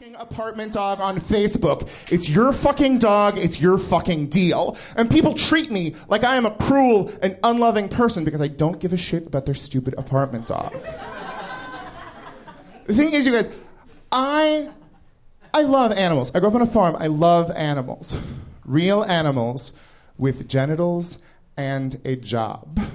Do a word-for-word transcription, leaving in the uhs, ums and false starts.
Apartment dog on Facebook. It's your fucking dog, it's your fucking deal. And people treat me like I am a cruel and unloving person because I don't give a shit about their stupid apartment dog. The thing is, you guys, I I love animals. I grew up on a farm. I love animals. Real animals with genitals and a job.